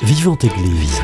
Vivante Église.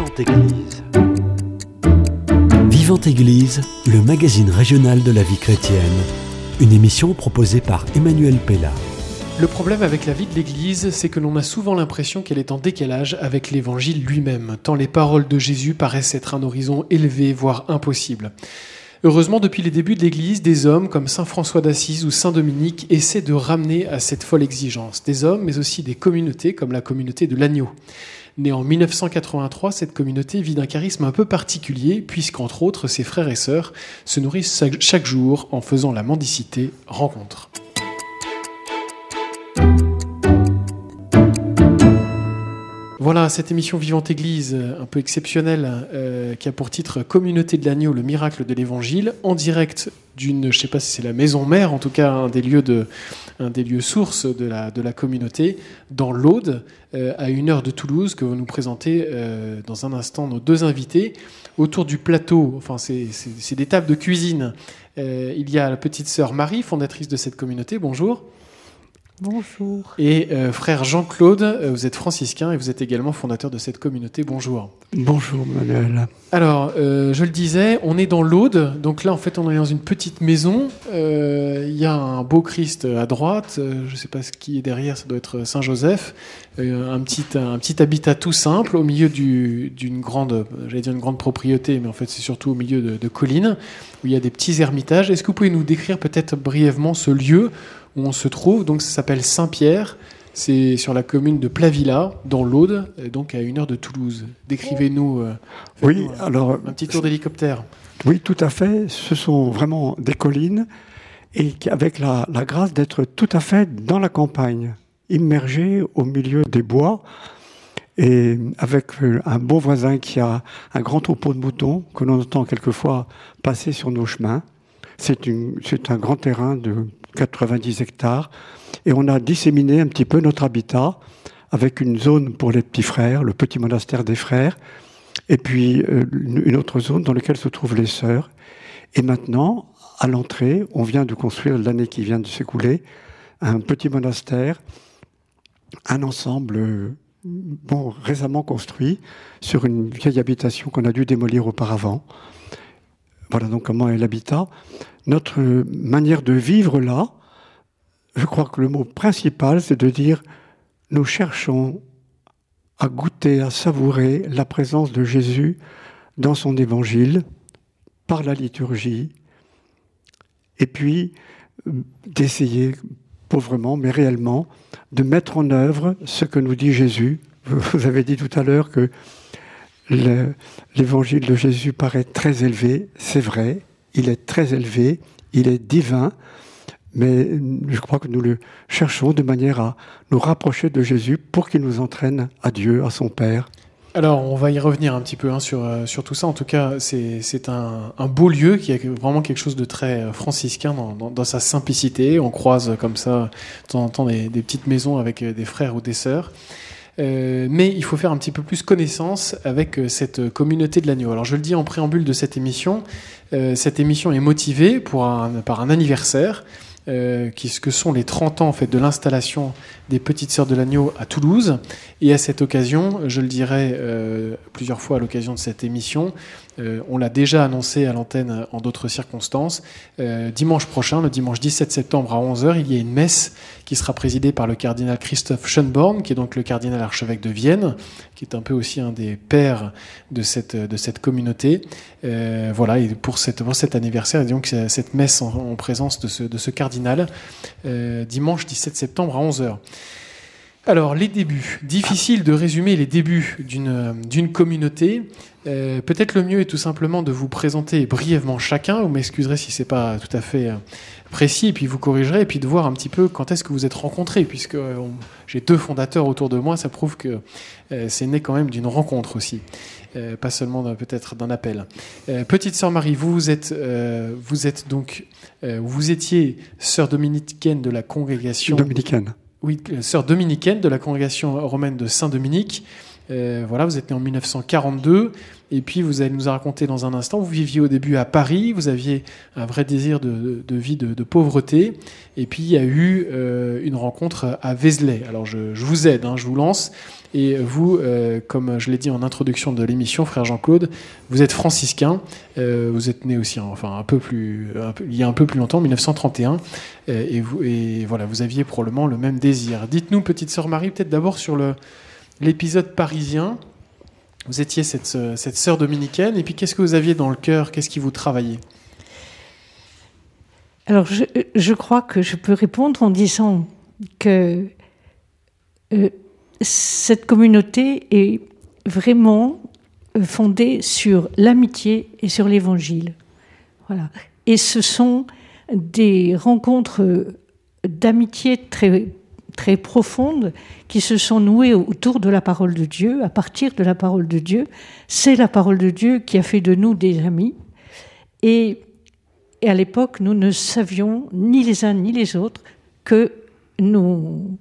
Vivante Église, le magazine régional de la vie chrétienne. Une émission proposée par Emmanuel Pella. Le problème avec la vie de l'Église, c'est que l'on a souvent l'impression qu'elle est en décalage avec l'Évangile lui-même, tant les paroles de Jésus paraissent être un horizon élevé, voire impossible. Heureusement, depuis les débuts de l'Église, des hommes comme saint François d'Assise ou saint Dominique essaient de ramener à cette folle exigence. Des hommes, mais aussi des communautés, comme la communauté de l'Agneau. Née en 1983, cette communauté vit d'un charisme un peu particulier, puisqu'entre autres, ses frères et sœurs se nourrissent chaque jour en faisant la mendicité rencontre. Voilà, cette émission Vivante Église, un peu exceptionnelle, qui a pour titre Communauté de l'Agneau, le miracle de l'Évangile, en direct d'une, je ne sais pas si c'est la maison mère, en tout cas un des lieux sources de la communauté, dans l'Aude, à 1 heure de Toulouse, que vont nous présenter dans un instant nos deux invités. Autour du plateau, enfin c'est des tables de cuisine, il y a la petite sœur Marie, fondatrice de cette communauté, bonjour. Bonjour. Et frère Jean-Claude, vous êtes franciscain et vous êtes également fondateur de cette communauté. Bonjour. Bonjour Manuel. Alors, je le disais, on est dans l'Aude. Donc là, en fait, on est dans une petite maison. Il y a un beau Christ à droite. Je ne sais pas ce qui est derrière, ça doit être Saint-Joseph. Un petit habitat tout simple au milieu d'une grande, j'allais dire une grande propriété, mais en fait, c'est surtout au milieu de collines où il y a des petits ermitages. Est-ce que vous pouvez nous décrire peut-être brièvement ce lieu où on se trouve? Donc ça s'appelle Saint-Pierre, c'est sur la commune de Plavilla, dans l'Aude, donc à 1 heure de Toulouse. Décrivez-nous, alors, un petit tour d'hélicoptère. Oui, tout à fait, ce sont vraiment des collines, et avec la grâce d'être tout à fait dans la campagne, immergés au milieu des bois, et avec un beau voisin qui a un grand troupeau de moutons, que l'on entend quelquefois passer sur nos chemins. C'est un grand terrain de 90 hectares et on a disséminé un petit peu notre habitat avec une zone pour les petits frères, le petit monastère des frères, et puis une autre zone dans laquelle se trouvent les sœurs. Et maintenant, à l'entrée, on vient de construire, l'année qui vient de s'écouler, un petit monastère, un ensemble récemment construit sur une vieille habitation qu'on a dû démolir auparavant. Voilà donc comment est l'habitat. Notre manière de vivre là, je crois que le mot principal, c'est de dire nous cherchons à goûter, à savourer la présence de Jésus dans son évangile, par la liturgie, et puis d'essayer, pauvrement, mais réellement, de mettre en œuvre ce que nous dit Jésus. Vous avez dit tout à l'heure que l'évangile de Jésus paraît très élevé, c'est vrai, il est très élevé, il est divin, mais je crois que nous le cherchons de manière à nous rapprocher de Jésus pour qu'il nous entraîne à Dieu, à son Père. Alors, on va y revenir un petit peu sur tout ça. En tout cas, c'est un beau lieu qui a vraiment quelque chose de très franciscain dans sa simplicité. On croise comme ça, de temps en temps, des petites maisons avec des frères ou des sœurs. Mais il faut faire un petit peu plus connaissance avec cette communauté de l'Agneau. Alors je le dis en préambule de cette émission est motivée par un anniversaire, que sont les 30 ans en fait, de l'installation des Petites Sœurs de l'Agneau à Toulouse. Et à cette occasion, je le dirai plusieurs fois à l'occasion de cette émission, on l'a déjà annoncé à l'antenne en d'autres circonstances, dimanche prochain, le dimanche 17 septembre à 11h, il y a une messe qui sera présidée par le cardinal Christoph Schönborn, qui est donc le cardinal archevêque de Vienne, qui est un peu aussi un des pères de cette communauté. Voilà, et pour cet anniversaire, et donc cette messe en présence de ce cardinal, dimanche 17 septembre à 11h. Alors, les débuts. Difficile de résumer les débuts d'une communauté. Peut-être le mieux est tout simplement de vous présenter brièvement chacun. Vous m'excuserez si c'est pas tout à fait précis, et puis vous corrigerez, et puis de voir un petit peu quand est-ce que vous êtes rencontrés, puisque j'ai 2 fondateurs autour de moi, ça prouve que c'est né quand même d'une rencontre aussi, pas seulement peut-être d'un appel. Petite sœur Marie, vous étiez sœur dominicaine de la congrégation... Dominicaine. Oui, sœur dominicaine de la congrégation romaine de Saint-Dominique. Voilà, vous êtes né en 1942. Et puis, vous allez nous raconter dans un instant, vous viviez au début à Paris, vous aviez un vrai désir de vie de pauvreté. Et puis, il y a eu une rencontre à Vézelay. Alors, je vous aide, je vous lance. Et vous, comme je l'ai dit en introduction de l'émission, frère Jean-Claude, vous êtes franciscain. Vous êtes né aussi, il y a un peu plus longtemps, en 1931. Et voilà, vous aviez probablement le même désir. Dites-nous, petite sœur Marie, peut-être d'abord sur l'épisode parisien. Vous étiez cette sœur dominicaine, et puis qu'est-ce que vous aviez dans le cœur? Qu'est-ce qui vous travaillait? Alors, je crois que je peux répondre en disant que cette communauté est vraiment fondée sur l'amitié et sur l'Évangile. Voilà. Et ce sont des rencontres d'amitié très très profondes qui se sont nouées autour de la parole de Dieu, à partir de la parole de Dieu. C'est la parole de Dieu qui a fait de nous des amis. Et à l'époque, nous ne savions, ni les uns ni les autres, que nous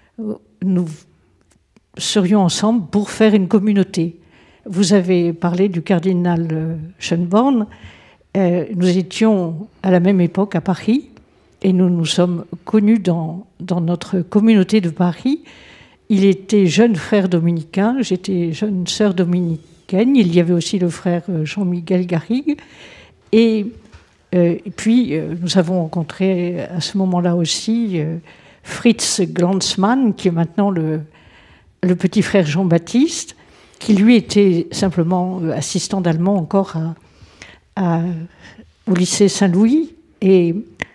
serions ensemble pour faire une communauté. Vous avez parlé du cardinal Schönborn. Nous étions à la même époque à Paris. Et nous nous sommes connus dans notre communauté de Paris. Il était jeune frère dominicain, j'étais jeune sœur dominicaine. Il y avait aussi le frère Jean-Miguel Garrigue. Et puis, nous avons rencontré à ce moment-là aussi Fritz Glanzmann, qui est maintenant le petit frère Jean-Baptiste, qui lui était simplement assistant d'allemand encore au lycée Saint-Louis. Et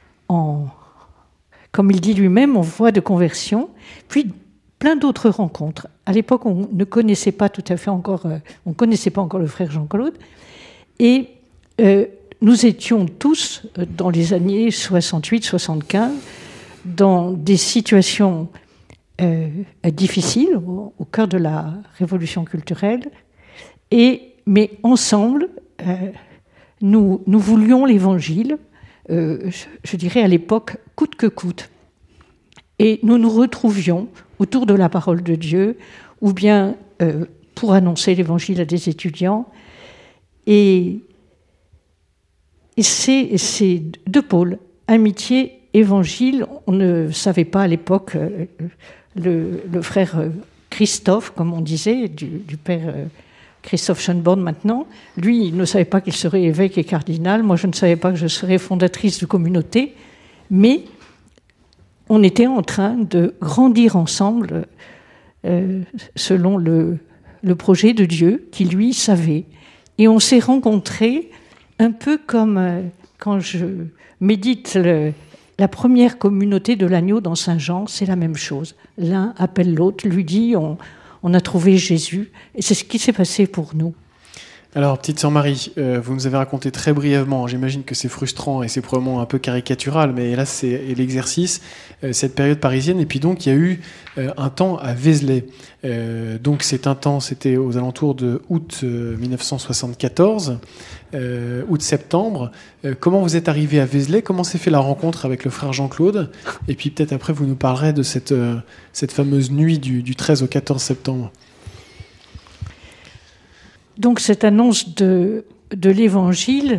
comme il dit lui-même, en voie de conversion, puis plein d'autres rencontres. À l'époque, on ne connaissait pas tout à fait encore, on connaissait pas encore le frère Jean-Claude, et nous étions tous, dans les années 68-75, dans des situations difficiles, au cœur de la révolution culturelle, mais ensemble, nous voulions l'Évangile, je dirais à l'époque, coûte que coûte. Et nous nous retrouvions autour de la parole de Dieu, ou bien pour annoncer l'Évangile à des étudiants. Et c'est deux pôles, amitié, Évangile. On ne savait pas à l'époque, le frère Christophe, comme on disait, du père Christophe Schönborn maintenant, lui, il ne savait pas qu'il serait évêque et cardinal. Moi, je ne savais pas que je serais fondatrice de communauté. Mais on était en train de grandir ensemble selon le projet de Dieu qui, lui, savait. Et on s'est rencontrés un peu comme quand je médite la première communauté de l'agneau dans Saint-Jean, c'est la même chose. L'un appelle l'autre, lui dit on a trouvé Jésus, et c'est ce qui s'est passé pour nous. Alors, petite sœur Marie, vous nous avez raconté très brièvement, j'imagine que c'est frustrant et c'est probablement un peu caricatural, mais là c'est l'exercice, cette période parisienne, et puis donc il y a eu un temps à Vézelay. Donc c'était aux alentours de août 1974, août-septembre. Comment vous êtes arrivé à Vézelay? Comment s'est fait la rencontre avec le frère Jean-Claude? Et puis peut-être après vous nous parlerez de cette fameuse nuit du 13 au 14 septembre. Donc cette annonce de l'Évangile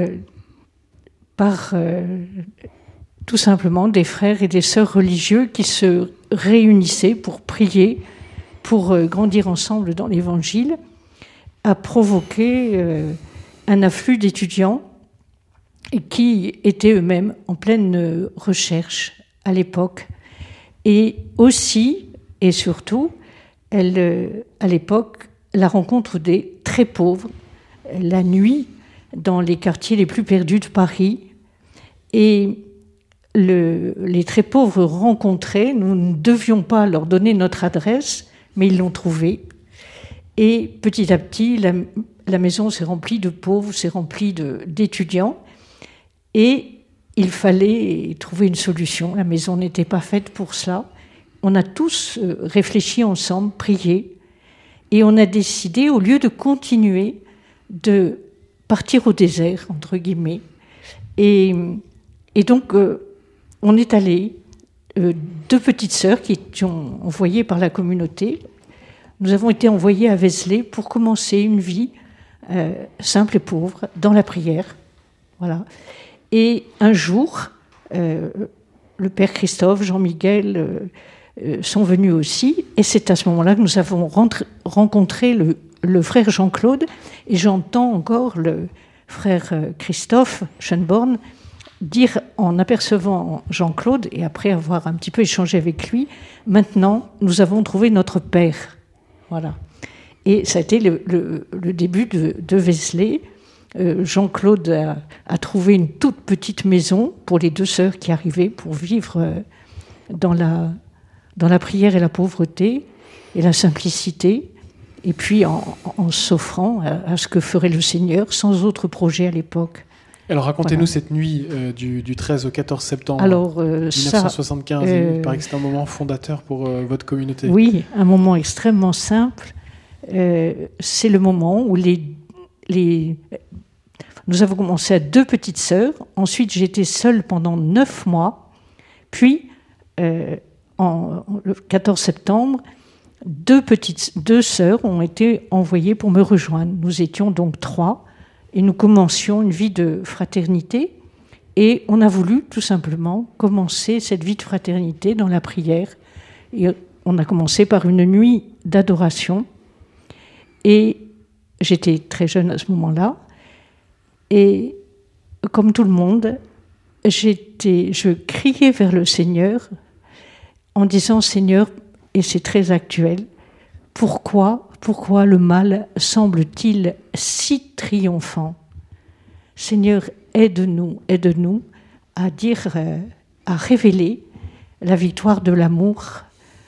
par tout simplement des frères et des sœurs religieux qui se réunissaient pour prier, pour grandir ensemble dans l'Évangile, a provoqué un afflux d'étudiants qui étaient eux-mêmes en pleine recherche à l'époque. Et aussi, et surtout, à l'époque, la rencontre des très pauvres, la nuit, dans les quartiers les plus perdus de Paris. Et les très pauvres rencontrés, nous ne devions pas leur donner notre adresse, mais ils l'ont trouvée. Et petit à petit, la maison s'est remplie de pauvres, s'est remplie d'étudiants. Et il fallait trouver une solution. La maison n'était pas faite pour cela. On a tous réfléchi ensemble, prié. Et on a décidé, au lieu de continuer, de partir au désert, entre guillemets. Et donc, on est allé, deux petites sœurs qui étaient envoyées par la communauté, nous avons été envoyés à Vézelay pour commencer une vie simple et pauvre dans la prière. Voilà. Et un jour, le père Christophe, Jean-Miguel sont venus aussi, et c'est à ce moment-là que nous avons rencontré le frère Jean-Claude, et j'entends encore le frère Christophe Schönborn dire, en apercevant Jean-Claude, et après avoir un petit peu échangé avec lui, maintenant, nous avons trouvé notre père. Voilà. Et ça a été le début de Vézelay. Jean-Claude a trouvé une toute petite maison pour les 2 sœurs qui arrivaient pour vivre dans la prière et la pauvreté et la simplicité, et puis en s'offrant à ce que ferait le Seigneur, sans autre projet à l'époque. Alors racontez-nous cette nuit du 13 au 14 septembre 1975. Il paraît que c'est un moment fondateur pour votre communauté. Oui, un moment extrêmement simple. C'est le moment où nous avons commencé à 2 petites sœurs. Ensuite, j'étais seule pendant 9 mois. Puis, le 14 septembre, 2 sœurs ont été envoyées pour me rejoindre. Nous étions donc 3 et nous commencions une vie de fraternité. Et on a voulu tout simplement commencer cette vie de fraternité dans la prière. Et on a commencé par une nuit d'adoration. Et j'étais très jeune à ce moment-là. Et comme tout le monde, je criais vers le Seigneur en disant « Seigneur », et c'est très actuel, pourquoi le mal semble-t-il si triomphant ? Seigneur, aide-nous à révéler la victoire de l'amour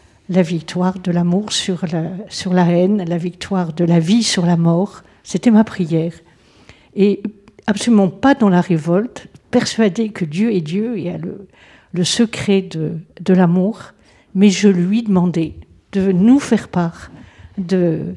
sur la haine, la victoire de la vie sur la mort. C'était ma prière. Et absolument pas dans la révolte, persuadée que Dieu est Dieu et a le secret de l'amour, mais je lui demandais de nous faire part de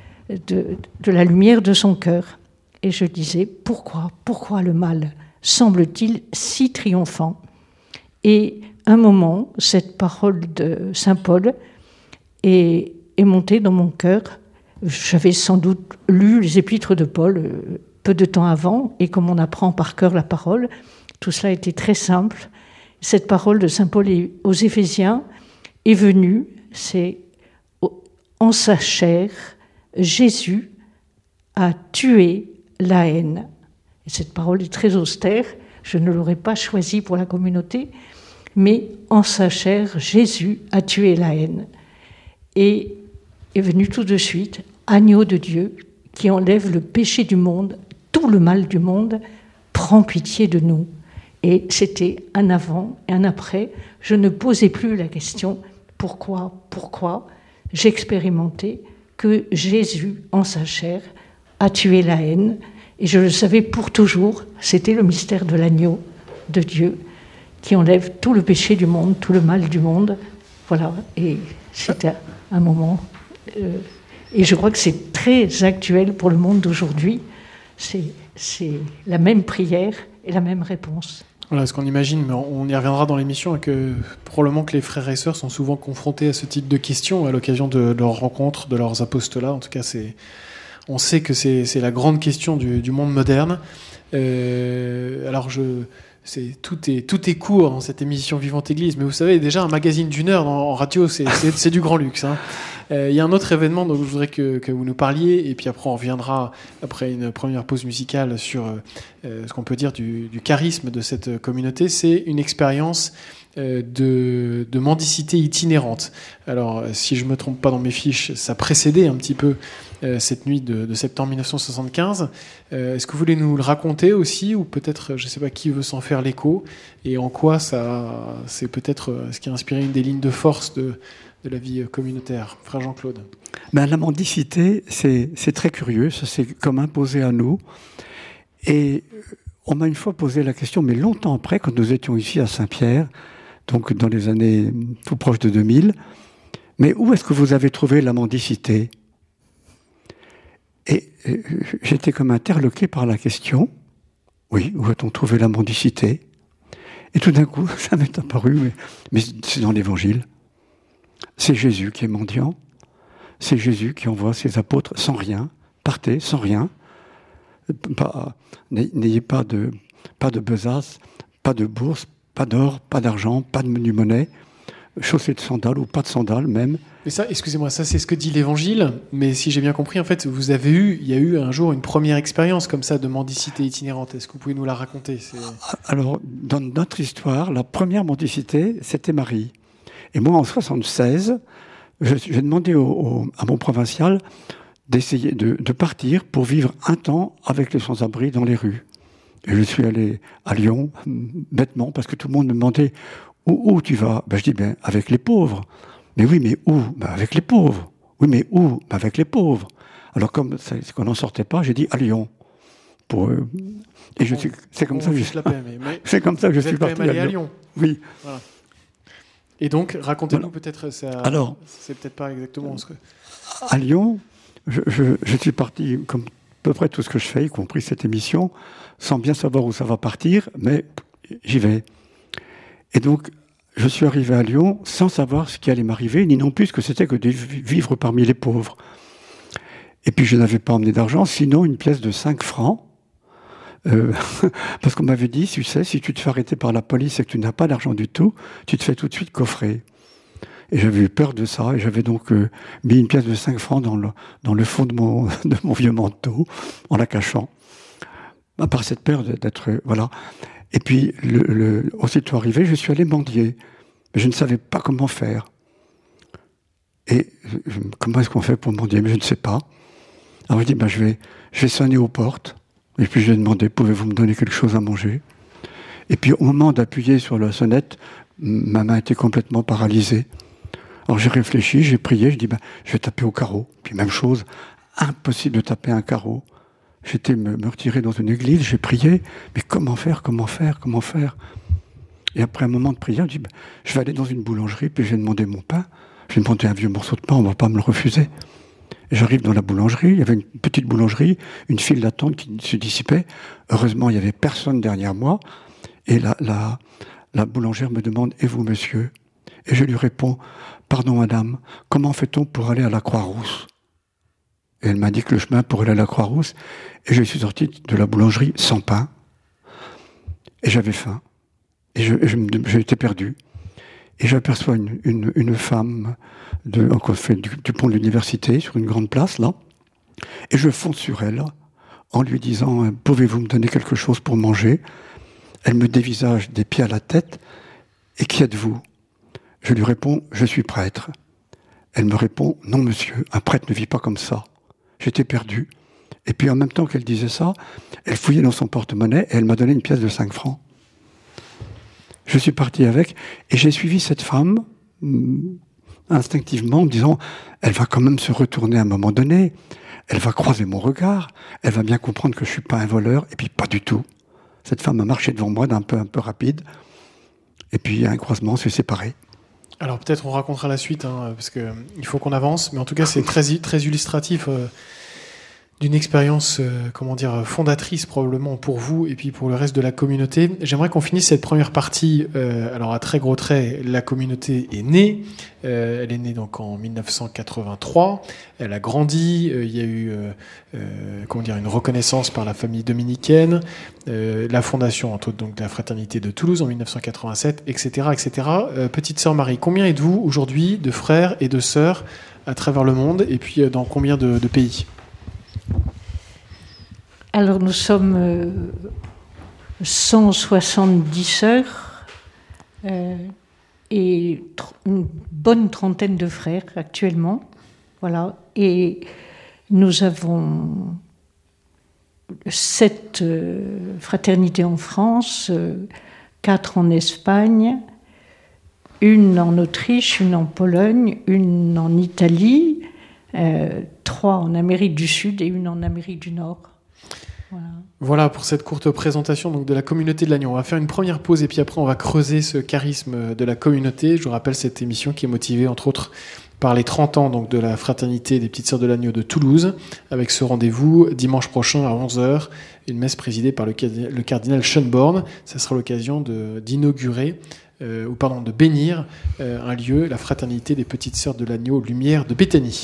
la lumière de son cœur. Et je disais, pourquoi le mal semble-t-il si triomphant ? Et un moment, cette parole de saint Paul est montée dans mon cœur. J'avais sans doute lu les épîtres de Paul peu de temps avant, et comme on apprend par cœur la parole, tout cela était très simple. Cette parole de saint Paul aux Éphésiens est venue, c'est en sa chair, Jésus a tué la haine. Et cette parole est très austère, je ne l'aurais pas choisie pour la communauté, mais en sa chair, Jésus a tué la haine. Et est venu tout de suite, agneau de Dieu, qui enlève le péché du monde, tout le mal du monde, prend pitié de nous. Et c'était un avant et un après. Je ne posais plus la question pourquoi j'expérimentais que Jésus, en sa chair, a tué la haine. Et je le savais pour toujours, c'était le mystère de l'agneau de Dieu qui enlève tout le péché du monde, tout le mal du monde. Voilà, et c'était un moment... et je crois que c'est très actuel pour le monde d'aujourd'hui. C'est la même prière et la même réponse. Voilà, ce qu'on imagine, mais on y reviendra dans l'émission, que probablement que les frères et sœurs sont souvent confrontés à ce type de questions à l'occasion de leurs rencontres, de leurs apostolats. En tout cas, on sait que c'est la grande question du monde moderne. Alors, tout est court dans cette émission Vivante Église, mais vous savez, déjà un magazine d'1 heure en radio, c'est du grand luxe. Hein. Il y a un autre événement dont je voudrais que vous nous parliez, et puis après on reviendra, après une première pause musicale, sur ce qu'on peut dire du charisme de cette communauté. C'est une expérience de mendicité itinérante. Alors, si je ne me trompe pas dans mes fiches, ça précédait un petit peu cette nuit de septembre 1975. Est-ce que vous voulez nous le raconter aussi, ou peut-être, je ne sais pas qui veut s'en faire l'écho, et en quoi c'est peut-être ce qui a inspiré une des lignes de force de la vie communautaire. Frère Jean-Claude. La mendicité, c'est très curieux, ça s'est comme imposé à nous. Et on m'a une fois posé la question, mais longtemps après, quand nous étions ici à Saint-Pierre, donc dans les années tout proches de 2000, mais où est-ce que vous avez trouvé la mendicité ? Et j'étais comme interloqué par la question. Oui, où a-t-on trouvé la mendicité ? Et tout d'un coup, ça m'est apparu, mais c'est dans l'Évangile. C'est Jésus qui est mendiant. c'est Jésus qui envoie ses apôtres sans rien. Partez sans rien. N'ayez pas de besace, pas de bourse, pas d'or, pas d'argent, pas de monnaie, chaussées de sandales ou pas de sandales même. Mais ça, excusez-moi, ça c'est ce que dit l'Évangile, mais si j'ai bien compris, en fait, il y a eu un jour une première expérience comme ça de mendicité itinérante. Est-ce que vous pouvez nous la raconter? Alors, dans notre histoire, la première mendicité, c'était Marie. Et moi, en 1976, j'ai demandé à mon provincial d'essayer de partir pour vivre un temps avec les sans-abri dans les rues. Et je suis allé à Lyon, bêtement, parce que tout le monde me demandait où tu vas. Je dis, avec les pauvres. Mais oui, mais où? Avec les pauvres. Oui, mais où? Avec les pauvres. Alors, comme qu'on n'en sortait pas, j'ai dit à Lyon. Et c'est comme ça que c'est comme ça que je suis parti à Lyon. Oui. Voilà. Et donc, racontez-nous peut-être ça. Alors, c'est peut-être pas exactement ce que. À Lyon, je suis parti comme à peu près tout ce que je fais, y compris cette émission, sans bien savoir où ça va partir, mais j'y vais. Et donc, je suis arrivé à Lyon sans savoir ce qui allait m'arriver, ni non plus ce que c'était que de vivre parmi les pauvres. Et puis, je n'avais pas emmené d'argent, sinon une pièce de 5 francs. Parce qu'on m'avait dit, tu sais, si tu te fais arrêter par la police et que tu n'as pas d'argent du tout, tu te fais tout de suite coffrer. Et j'avais eu peur de ça, et j'avais donc mis une pièce de 5 francs dans le fond de mon vieux manteau, en la cachant. Par cette peur d'être... Voilà. Et puis, aussitôt arrivé, je suis allé mendier. Mais je ne savais pas comment faire. Et comment est-ce qu'on fait pour mendier? Mais je ne sais pas. Alors je dis, je vais sonner aux portes. Et puis je lui ai demandé, pouvez-vous me donner quelque chose à manger? Et puis au moment d'appuyer sur la sonnette, ma main était complètement paralysée. Alors j'ai réfléchi, j'ai prié, je dis, je vais taper au carreau. Puis même chose, impossible de taper un carreau. J'étais me retirer dans une église, j'ai prié, mais comment faire? Et après un moment de prière, je dis, je vais aller dans une boulangerie, puis je vais demander mon pain. Je vais demander un vieux morceau de pain, on ne va pas me le refuser. Et j'arrive dans la boulangerie, il y avait une petite boulangerie, une file d'attente qui se dissipait. Heureusement, il n'y avait personne derrière moi. Et la boulangère me demande, et vous, monsieur? Et je lui réponds, pardon, madame, comment fait-on pour aller à la Croix-Rousse? Et elle m'indique le chemin pour aller à la Croix-Rousse. Et je suis sorti de la boulangerie sans pain. Et j'avais faim. Et j'étais perdu. Et j'aperçois une femme du pont de l'université, sur une grande place, là. Et je fonce sur elle, en lui disant, pouvez-vous me donner quelque chose pour manger? Elle me dévisage des pieds à la tête. Et qui êtes-vous? Je lui réponds, je suis prêtre. Elle me répond, non monsieur, un prêtre ne vit pas comme ça. J'étais perdu. Et puis en même temps qu'elle disait ça, elle fouillait dans son porte-monnaie et elle m'a donné une pièce de 5 francs. Je suis parti avec et j'ai suivi cette femme instinctivement en me disant, elle va quand même se retourner à un moment donné, elle va croiser mon regard, elle va bien comprendre que je ne suis pas un voleur, et puis pas du tout. Cette femme a marché devant moi d'un peu un peu rapide, et puis un croisement, on s'est séparés. Alors peut-être on racontera la suite, parce qu'il faut qu'on avance, mais en tout cas c'est très illustratif d'une expérience, fondatrice probablement pour vous et puis pour le reste de la communauté. J'aimerais qu'on finisse cette première partie. Alors à très gros traits, la communauté est née. Elle est née donc en 1983. Elle a grandi. Il y a eu une reconnaissance par la famille dominicaine, la fondation entre autres donc de la Fraternité de Toulouse en 1987, etc., etc. Petite sœur Marie, combien êtes-vous aujourd'hui de frères et de sœurs à travers le monde et puis dans combien de pays? Alors nous sommes 170 sœurs et une bonne trentaine de frères actuellement. Voilà. Et nous avons 7 fraternités en France, 4 en Espagne, une en Autriche, une en Pologne, une en Italie, 3 en Amérique du Sud et une en Amérique du Nord. Voilà pour cette courte présentation donc, de la communauté de l'Agneau. On va faire une première pause et puis après on va creuser ce charisme de la communauté. Je vous rappelle cette émission qui est motivée entre autres par les 30 ans donc, de la Fraternité des Petites Sœurs de l'Agneau de Toulouse, avec ce rendez-vous dimanche prochain à 11h, une messe présidée par le cardinal Schönborn. Ça sera l'occasion de bénir un lieu, la Fraternité des Petites Sœurs de l'Agneau, Lumière de Béthanie.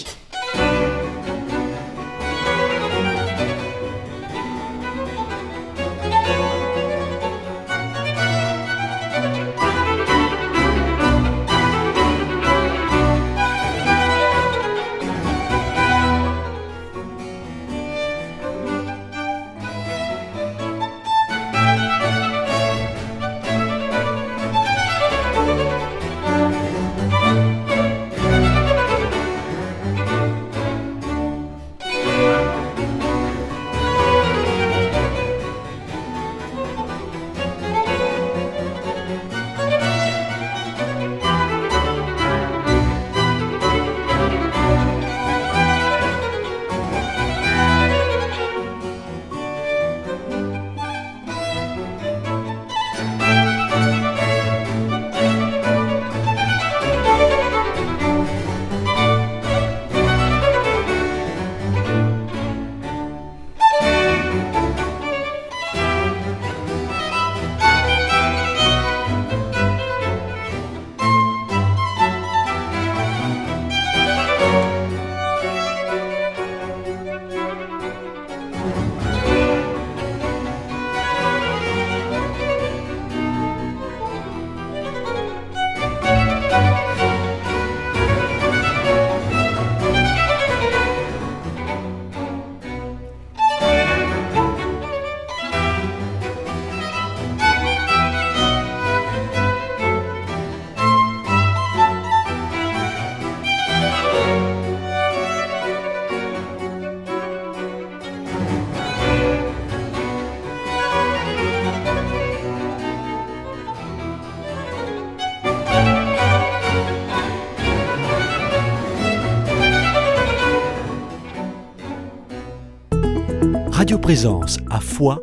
Radio Présence à Foix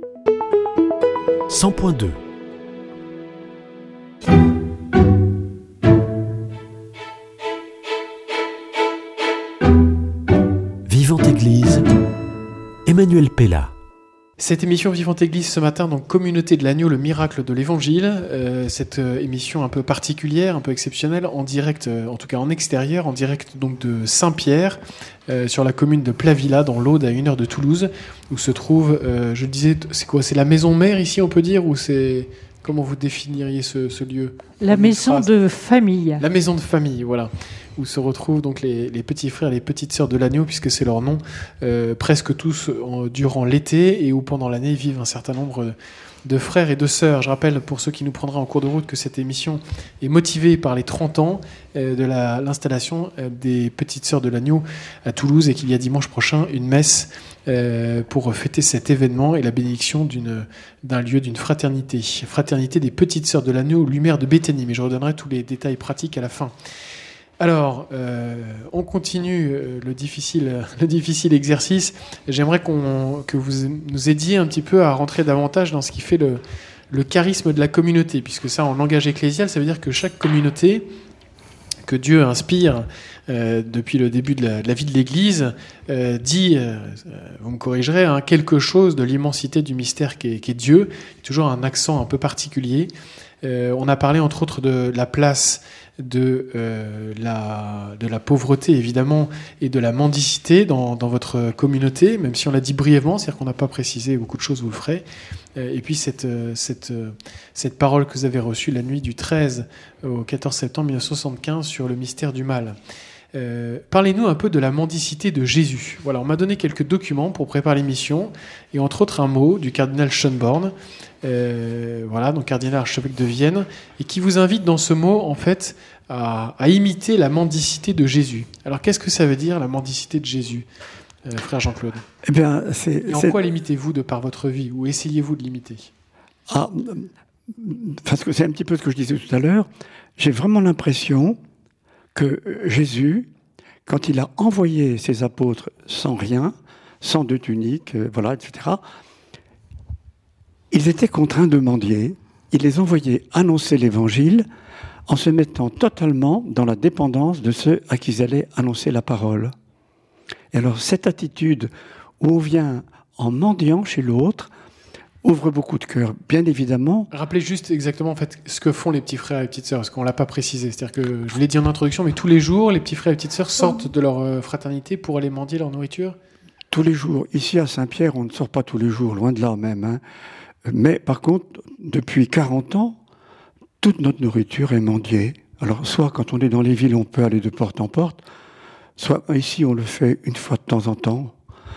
100.2. Vivante Église, Emmanuel Pella. Cette émission Vivante Église ce matin, donc Communauté de l'Agneau, le miracle de l'Évangile. Cette émission un peu particulière, un peu exceptionnelle, en direct, en tout cas en extérieur, en direct donc de Saint-Pierre, sur la commune de Plavilla, dans l'Aude, à 1 heure de Toulouse, où se trouve, je disais, c'est quoi, c'est la maison mère ici, on peut dire, ou c'est... Comment vous définiriez ce lieu ? La maison de famille. La maison de famille, voilà. Où se retrouvent donc les petits frères et les petites sœurs de l'agneau, puisque c'est leur nom, presque tous durant l'été, et où pendant l'année vivent un certain nombre de frères et de sœurs. Je rappelle, pour ceux qui nous prendraient en cours de route, que cette émission est motivée par les 30 ans de l'installation des petites sœurs de l'agneau à Toulouse, et qu'il y a dimanche prochain une messe pour fêter cet événement et la bénédiction d'un lieu, d'une fraternité des petites sœurs de l'agneau, Lumière de Béthanie. Mais je redonnerai tous les détails pratiques à la fin. Alors, on continue le difficile exercice. J'aimerais que vous nous aidiez un petit peu à rentrer davantage dans ce qui fait le charisme de la communauté, puisque ça, en langage ecclésial, ça veut dire que chaque communauté que Dieu inspire depuis le début de la vie de l'Église dit, vous me corrigerez, quelque chose de l'immensité du mystère qu'est Dieu. Toujours un accent un peu particulier. On a parlé entre autres de la place de la pauvreté, évidemment, et de la mendicité dans votre communauté, même si on l'a dit brièvement, c'est-à-dire qu'on n'a pas précisé beaucoup de choses, vous le ferez. Et puis cette parole que vous avez reçue la nuit du 13 au 14 septembre 1975 sur le mystère du mal. Parlez-nous un peu de la mendicité de Jésus. Voilà, on m'a donné quelques documents pour préparer l'émission, et entre autres un mot du cardinal Schönborn, voilà, donc cardinal archevêque de Vienne, et qui vous invite dans ce mot, en fait, à imiter la mendicité de Jésus. Alors, qu'est-ce que ça veut dire, la mendicité de Jésus, frère Jean-Claude ? Eh bien, et en quoi l'imitez-vous de par votre vie, ou essayez-vous de l'imiter ? Parce que c'est un petit peu ce que je disais tout à l'heure. J'ai vraiment l'impression que Jésus, quand il a envoyé ses apôtres sans rien, sans deux tuniques, voilà, etc., ils étaient contraints de mendier. Il les envoyait annoncer l'Évangile en se mettant totalement dans la dépendance de ceux à qui ils allaient annoncer la parole. Et alors, cette attitude où on vient en mendiant chez l'autre, ouvre beaucoup de cœur, bien évidemment. Rappelez juste exactement en fait ce que font les petits frères et petites sœurs, parce qu'on l'a pas précisé. C'est-à-dire que je l'ai dit en introduction, mais tous les jours, les petits frères et petites sœurs sortent de leur fraternité pour aller mendier leur nourriture. Tous les jours. Ici à Saint-Pierre, on ne sort pas tous les jours, loin de là même, hein. Mais par contre, depuis 40 ans, toute notre nourriture est mendiée. Alors, soit quand on est dans les villes, on peut aller de porte en porte, soit ici, on le fait une fois de temps en temps.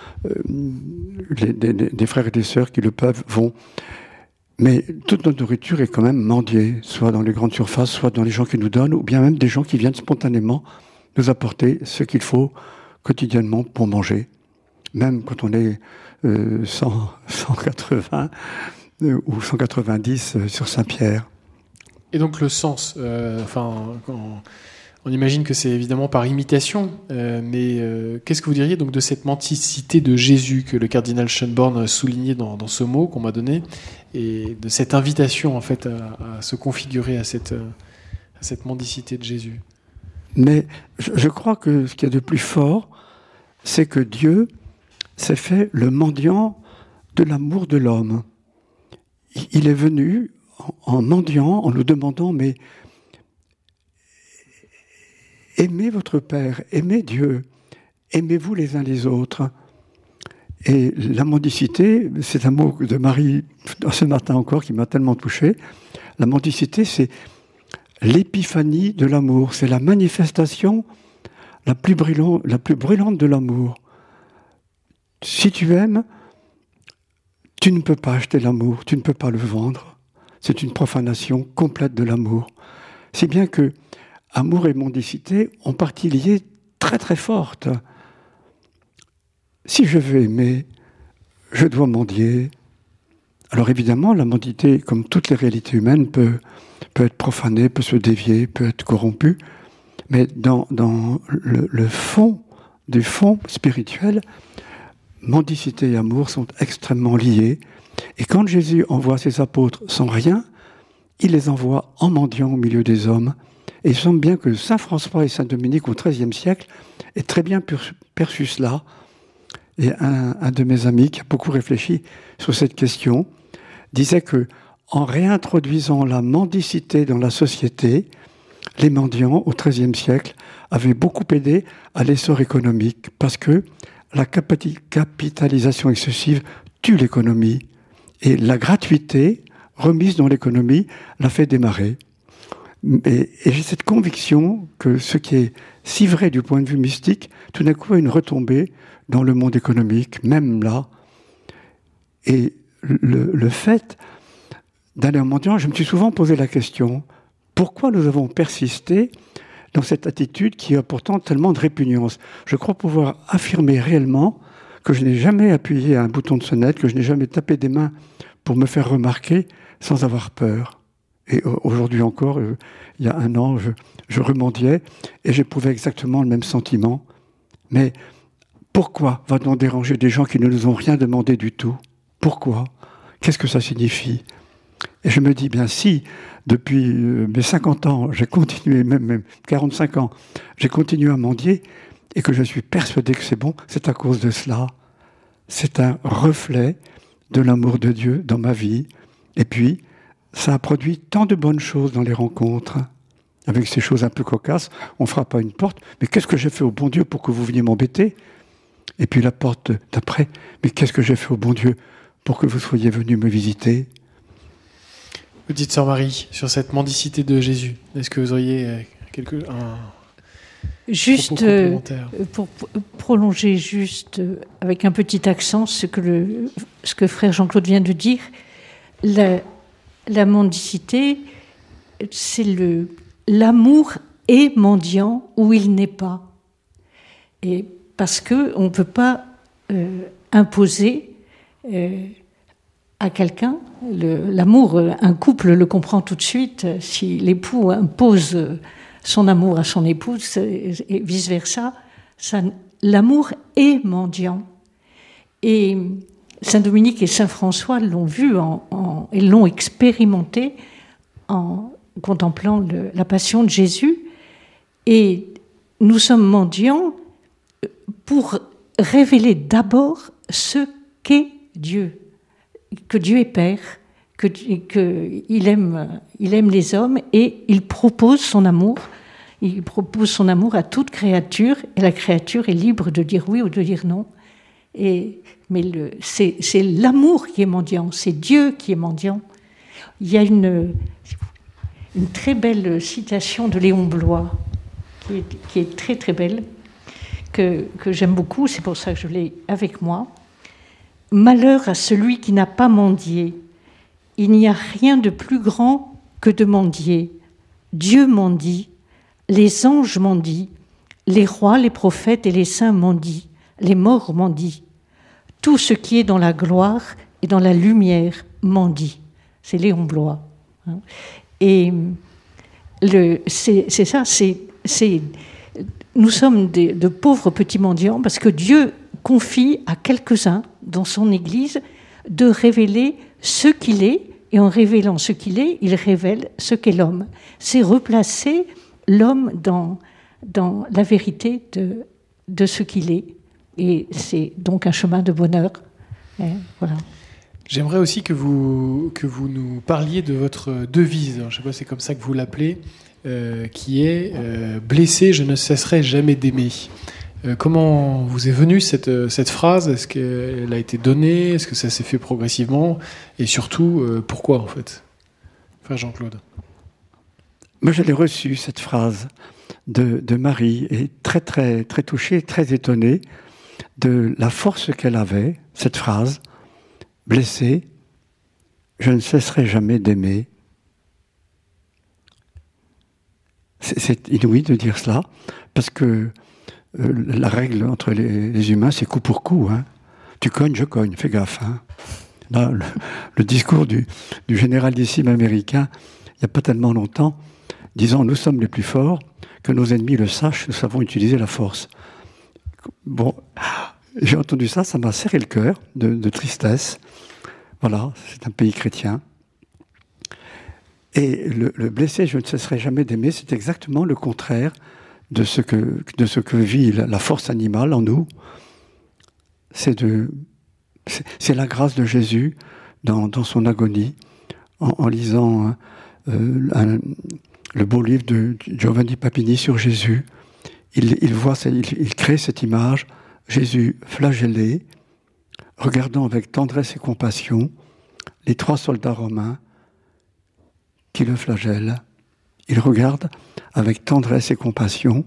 Des frères et des sœurs qui le peuvent vont. Mais toute notre nourriture est quand même mendiée, soit dans les grandes surfaces, soit dans les gens qui nous donnent, ou bien même des gens qui viennent spontanément nous apporter ce qu'il faut quotidiennement pour manger. Même quand on est 180 ou 190 sur Saint-Pierre. Et donc le sens, on imagine que c'est évidemment par imitation, mais qu'est-ce que vous diriez donc de cette mendicité de Jésus que le cardinal Schönborn soulignait dans ce mot qu'on m'a donné, et de cette invitation en fait à se configurer à cette mendicité de Jésus? Mais je crois que ce qu'il y a de plus fort, c'est que Dieu s'est fait le mendiant de l'amour de l'homme. Il est venu en mendiant, en nous demandant, mais aimez votre Père, aimez Dieu, aimez-vous les uns les autres. Et la mendicité, c'est un mot de Marie ce matin encore qui m'a tellement touché. La mendicité, c'est l'épiphanie de l'amour, c'est la manifestation la plus brûlante de l'amour. Si tu aimes, tu ne peux pas acheter l'amour, tu ne peux pas le vendre. C'est une profanation complète de l'amour. Si bien que amour et mendicité ont partie liée très très forte. Si je veux aimer, je dois mendier. Alors évidemment, la mendicité, comme toutes les réalités humaines, peut être profanée, peut se dévier, peut être corrompue. Mais dans le fond, du fond spirituel, mendicité et amour sont extrêmement liés. Et quand Jésus envoie ses apôtres sans rien, il les envoie en mendiant au milieu des hommes. Et il semble bien que saint François et saint Dominique au XIIIe siècle aient très bien perçu cela. Et un de mes amis qui a beaucoup réfléchi sur cette question disait que en réintroduisant la mendicité dans la société, les mendiants au XIIIe siècle avaient beaucoup aidé à l'essor économique parce que la capitalisation excessive tue l'économie et la gratuité remise dans l'économie l'a fait démarrer. Et j'ai cette conviction que ce qui est si vrai du point de vue mystique, tout d'un coup a une retombée dans le monde économique, même là. Et le fait d'aller en mendiant, je me suis souvent posé la question, pourquoi nous avons persisté dans cette attitude qui a pourtant tellement de répugnance? Je crois pouvoir affirmer réellement que je n'ai jamais appuyé à un bouton de sonnette, que je n'ai jamais tapé des mains pour me faire remarquer sans avoir peur. Et aujourd'hui encore, il y a un an, je remendiais et j'éprouvais exactement le même sentiment. Mais pourquoi va-t-on déranger des gens qui ne nous ont rien demandé du tout? Pourquoi? Qu'est-ce que ça signifie? Et je me dis, bien si, depuis mes 50 ans, j'ai continué, même 45 ans, j'ai continué à mendier et que je suis persuadé que c'est bon, c'est à cause de cela. C'est un reflet de l'amour de Dieu dans ma vie. Et puis, ça a produit tant de bonnes choses dans les rencontres. Avec ces choses un peu cocasses, on frappe à une porte. Mais qu'est-ce que j'ai fait au bon Dieu pour que vous veniez m'embêter? Et puis la porte d'après, mais qu'est-ce que j'ai fait au bon Dieu pour que vous soyez venu me visiter? Petite sœur Marie, sur cette mendicité de Jésus, est-ce que vous auriez juste pour prolonger juste avec un petit accent ce que frère Jean-Claude vient de dire, la mendicité, c'est l'amour est mendiant où il n'est pas. Et parce qu'on ne peut pas imposer à quelqu'un l'amour. Un couple le comprend tout de suite. Si l'époux impose son amour à son épouse et vice-versa, l'amour est mendiant. Et Saint Dominique et Saint François l'ont vu et l'ont expérimenté en contemplant la passion de Jésus. Et nous sommes mendiants pour révéler d'abord ce qu'est Dieu. que Dieu est Père, qu'il aime les hommes et il propose son amour. Il propose son amour à toute créature et la créature est libre de dire oui ou de dire non. Mais c'est l'amour qui est mendiant, c'est Dieu qui est mendiant. Il y a une très belle citation de Léon Bloy qui est très très belle, que j'aime beaucoup, c'est pour ça que je l'ai avec moi. « Malheur à celui qui n'a pas mendié. Il n'y a rien de plus grand que de mendier. Dieu mendie, les anges mendient, les rois, les prophètes et les saints mendient, les morts mendient. Tout ce qui est dans la gloire et dans la lumière mendie. » C'est Léon Bloy. Et c'est ça, nous sommes de pauvres petits mendiants parce que Dieu confie à quelques-uns dans son Église de révéler ce qu'il est, et en révélant ce qu'il est, il révèle ce qu'est l'homme. C'est replacer l'homme dans la vérité de ce qu'il est, et c'est donc un chemin de bonheur. Et voilà. J'aimerais aussi que vous nous parliez de votre devise. Alors, je ne sais pas, c'est comme ça que vous l'appelez, qui est blessé, je ne cesserai jamais d'aimer. Comment vous est venue cette phrase? Est-ce qu'elle a été donnée? Est-ce que ça s'est fait progressivement? Et surtout, pourquoi en fait? Frère Jean-Claude. Moi, je l'ai reçue, cette phrase de Marie, et très, très, très touchée, très étonnée de la force qu'elle avait, cette phrase. Blessé, je ne cesserai jamais d'aimer. C'est inouï de dire cela, parce que la règle entre les humains, c'est coup pour coup. Hein. Tu cognes, je cogne, fais gaffe. Hein. Là, le discours du généralissime américain, il n'y a pas tellement longtemps, disant « Nous sommes les plus forts, que nos ennemis le sachent, nous savons utiliser la force ». Bon, j'ai entendu ça, ça m'a serré le cœur de tristesse. Voilà, c'est un pays chrétien. Et le blessé, je ne cesserai jamais d'aimer, c'est exactement le contraire de ce que vit la force animale en nous. C'est la grâce de Jésus dans son agonie, en lisant le beau livre de Giovanni Papini sur Jésus. Il crée cette image, Jésus flagellé, regardant avec tendresse et compassion les 3 soldats romains qui le flagellent. Il regarde avec tendresse et compassion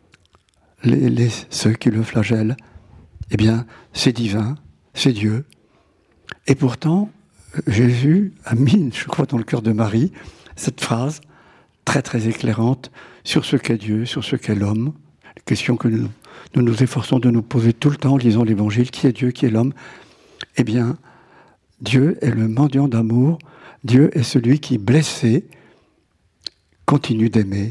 ceux qui le flagellent. Eh bien, c'est divin, c'est Dieu. Et pourtant, Jésus a mis, je crois, dans le cœur de Marie, cette phrase très très éclairante sur ce qu'est Dieu, sur ce qu'est l'homme. La question que nous nous efforçons de nous poser tout le temps en lisant l'Évangile, qui est Dieu, qui est l'homme? Eh bien, Dieu est le mendiant d'amour, Dieu est celui qui, blessé, continue d'aimer.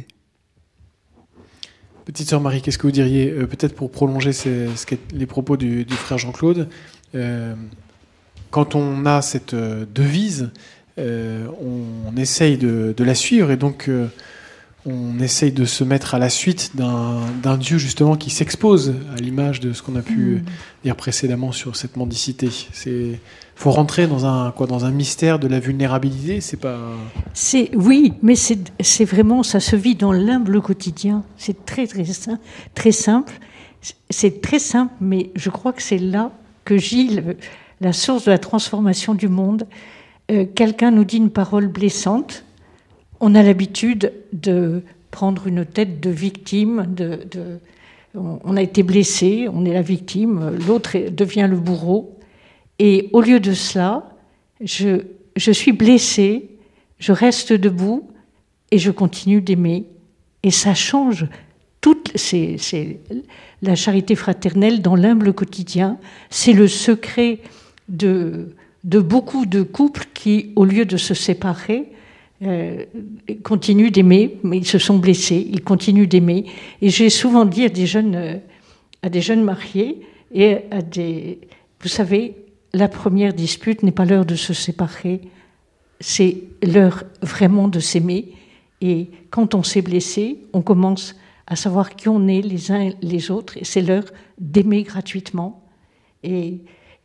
Petite sœur Marie, qu'est-ce que vous diriez, peut-être pour prolonger les propos du frère Jean-Claude, quand on a cette devise, on essaye de la suivre et donc on essaye de se mettre à la suite d'un Dieu justement qui s'expose à l'image de ce qu'on a pu dire précédemment sur cette mendicité. Faut rentrer dans un mystère de la vulnérabilité, c'est pas... Oui, mais c'est vraiment, ça se vit dans l'humble quotidien. C'est très, très, très simple. C'est très simple, mais je crois que c'est là que gît la source de la transformation du monde. Quelqu'un nous dit une parole blessante. On a l'habitude de prendre une tête de victime. On a été blessé, on est la victime, l'autre devient le bourreau. Et au lieu de cela, je suis blessé, je reste debout et je continue d'aimer. Et ça change. C'est la charité fraternelle dans l'humble quotidien. C'est le secret de beaucoup de couples qui, au lieu de se séparer, continuent d'aimer, mais ils se sont blessés, ils continuent d'aimer. Et j'ai souvent dit à des jeunes mariés et vous savez, la première dispute n'est pas l'heure de se séparer, c'est l'heure vraiment de s'aimer. Et quand on s'est blessé, on commence à savoir qui on est les uns les autres, et c'est l'heure d'aimer gratuitement. Et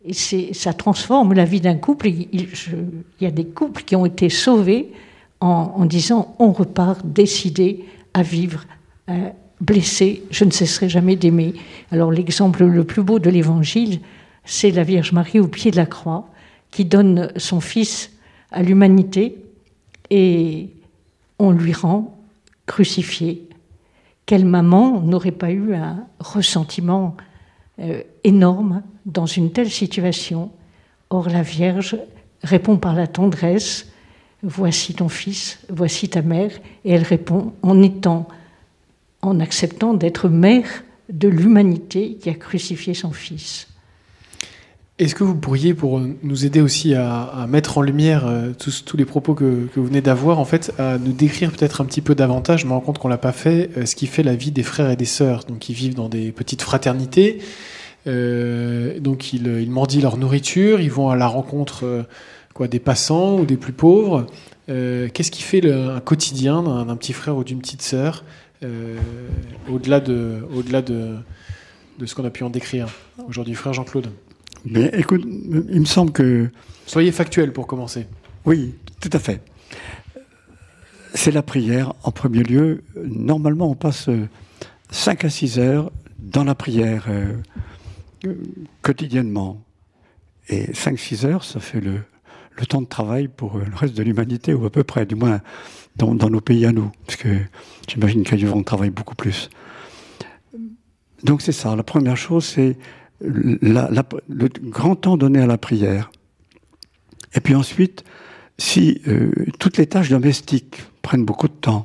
Et ça transforme la vie d'un couple. Il y a des couples qui ont été sauvés en disant on repart décidé à vivre, blessé, je ne cesserai jamais d'aimer. Alors l'exemple le plus beau de l'Évangile, c'est la Vierge Marie au pied de la croix, qui donne son Fils à l'humanité et on lui rend crucifié. Quelle maman n'aurait pas eu un ressentiment énorme dans une telle situation? Or la Vierge répond par la tendresse, voici ton fils, voici ta mère, et elle répond en acceptant d'être mère de l'humanité qui a crucifié son fils. Est-ce que vous pourriez, pour nous aider aussi à mettre en lumière tous les propos que vous venez d'avoir, en fait, à nous décrire peut-être un petit peu davantage, je me rends compte qu'on ne l'a pas fait, ce qui fait la vie des frères et des sœurs, donc qui vivent dans des petites fraternités, donc ils mendient leur nourriture, ils vont à la rencontre des passants ou des plus pauvres. Qu'est-ce qui fait un quotidien d'un petit frère ou d'une petite sœur, au-delà de ce qu'on a pu en décrire aujourd'hui, frère Jean-Claude? Mais écoute, il me semble que... Soyez factuel pour commencer. Oui, tout à fait. C'est la prière en premier lieu. Normalement, on passe 5 à 6 heures dans la prière quotidiennement. Et 5-6 heures, ça fait le temps de travail pour le reste de l'humanité, ou à peu près, du moins dans nos pays à nous, parce que j'imagine qu'ailleurs on travaille beaucoup plus. Donc c'est ça, la première chose, c'est le grand temps donné à la prière. Et puis ensuite, si toutes les tâches domestiques prennent beaucoup de temps,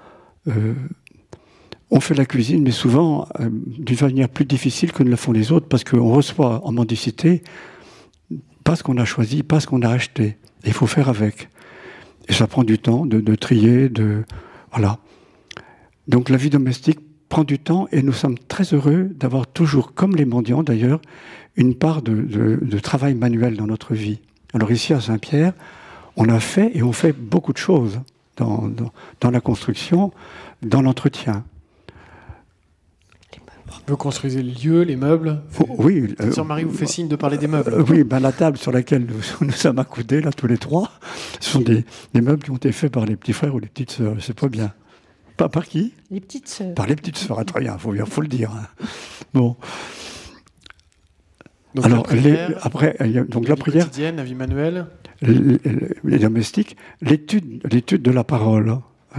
on fait la cuisine, mais souvent d'une manière plus difficile que ne le font les autres, parce qu'on reçoit en mendicité pas ce qu'on a choisi, pas ce qu'on a acheté. Il faut faire avec. Et ça prend du temps de trier, voilà. Donc la vie domestique prend du temps et nous sommes très heureux d'avoir toujours, comme les mendiants d'ailleurs, une part de travail manuel dans notre vie. Alors ici à Saint-Pierre, on a fait et on fait beaucoup de choses dans la construction, dans l'entretien. Vous construisez le lieu, les meubles. Oui. Sœur Marie vous fait signe de parler des meubles. Oui, la table sur laquelle nous sommes accoudés, là, tous les trois, ce sont des meubles qui ont été faits par les petits frères ou les petites sœurs. C'est pas bien. Pas par qui? Les petites sœurs. Par les petites sœurs, très bien, faut le dire. Bon. Donc alors, la prière quotidienne, la vie manuelle, les domestiques, l'étude de la parole.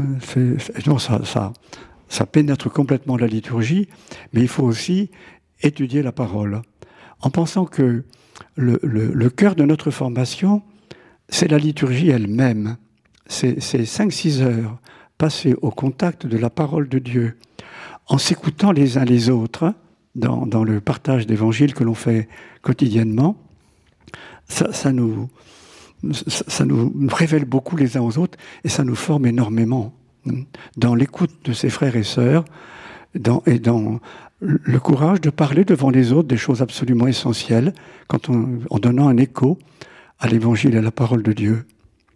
Ça pénètre complètement la liturgie, mais il faut aussi étudier la parole, en pensant que le cœur de notre formation, c'est la liturgie elle-même. C'est 5-6 heures passées au contact de la parole de Dieu, en s'écoutant les uns les autres, dans le partage d'évangile que l'on fait quotidiennement. Ça nous révèle beaucoup les uns aux autres, et ça nous forme énormément dans l'écoute de ses frères et sœurs, et dans le courage de parler devant les autres des choses absolument essentielles, en donnant un écho à l'évangile et à la parole de Dieu.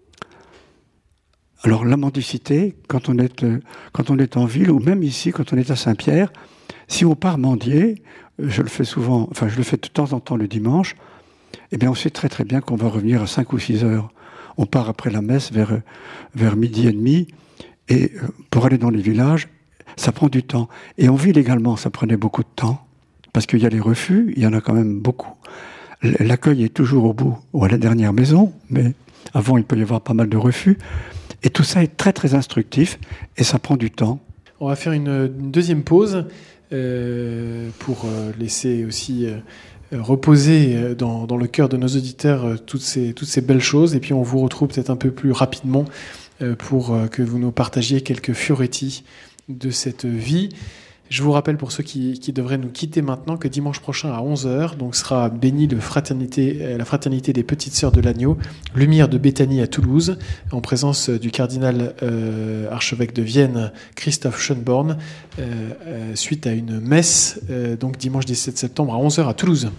Alors la mendicité, quand on est en ville, ou même ici, quand on est à Saint-Pierre, si on part mendier, je le fais de temps en temps le dimanche, eh bien on sait très très bien qu'on va revenir à 5 ou 6 heures. On part après la messe vers midi et demi, et pour aller dans les villages, ça prend du temps. Et en ville également, ça prenait beaucoup de temps, parce qu'il y a les refus, il y en a quand même beaucoup. L'accueil est toujours au bout, ou à la dernière maison, mais avant il peut y avoir pas mal de refus. Et tout ça est très très instructif, et ça prend du temps. On va faire une deuxième pause pour laisser aussi reposer dans le cœur de nos auditeurs toutes ces belles choses, et puis on vous retrouve peut-être un peu plus rapidement pour que vous nous partagiez quelques fioretti de cette vie. Je vous rappelle, pour ceux qui devraient nous quitter maintenant, que dimanche prochain à 11h, donc sera bénie la fraternité des Petites Sœurs de l'Agneau, Lumière de Béthanie à Toulouse, en présence du cardinal archevêque de Vienne, Christoph Schönborn, suite à une messe, donc dimanche 17 septembre à 11h à Toulouse.